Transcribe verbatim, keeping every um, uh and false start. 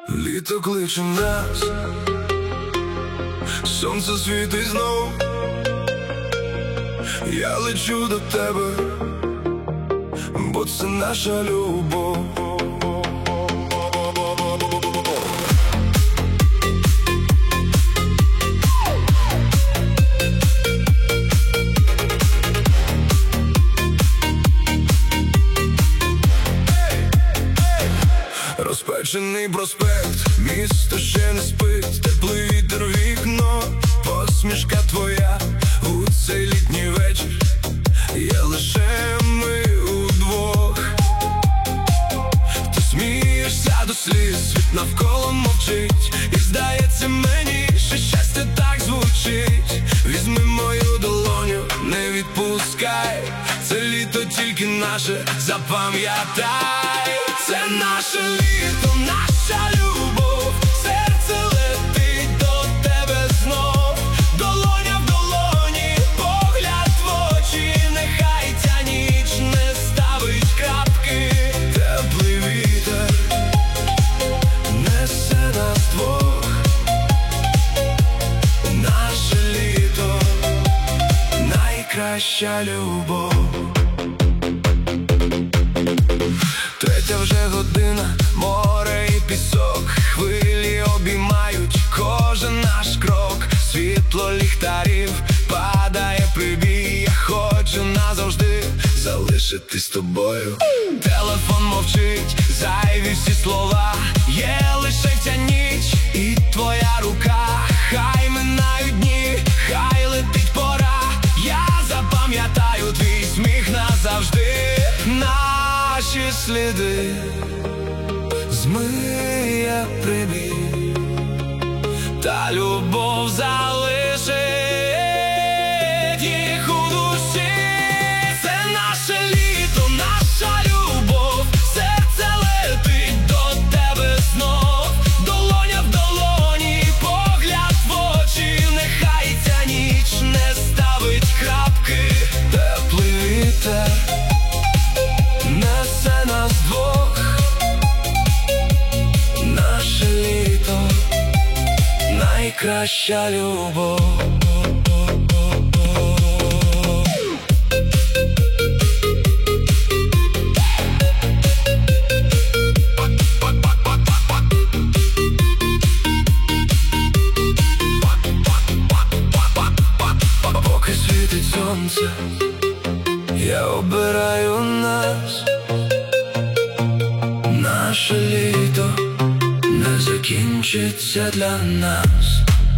Літо кличе нас, сонце світить знов, я лечу до тебе, бо це наша любов. Розпечений проспект, місто ще не спить, теплий вітер у вікно, посмішка твоя у цей літній вечір, є лише ми удвох. Ти смієшся до сліз, світ навколо мовчить, і здається мені, що щастя так звучить. Візьми мою долоню, не відпускай, це літо тільки наше, запам'ятай. Це наше літо, наша любов, серце летить до тебе знов, долоня в долоні, погляд в очі, нехай ця ніч не ставить крапки. Теплий вітер несе нас двох, наше літо, найкраща любов. Третя вже година, море і пісок, хвилі обіймають кожен наш крок. Світло ліхтарів падає прибій, я хочу назавжди залишитись з тобою. Телефон мовчить, зайві всі слова, є лише ця ніч і твоя рука. Хай минають дні, хай летить пора, я запам'ятаю твій сміх назавжди. Наші сліди змиє прибій, та любов залишить їх у душі. Це наше літо, наша любов, серце летить до тебе знов, долоня в долоні, погляд в очі, нехай ця ніч не ставить крапки. Теплий вітер несе нас двох, наше літо, найкраща любов. Поки світить сонце, я обираю нас. Наше літо не закінчиться для нас.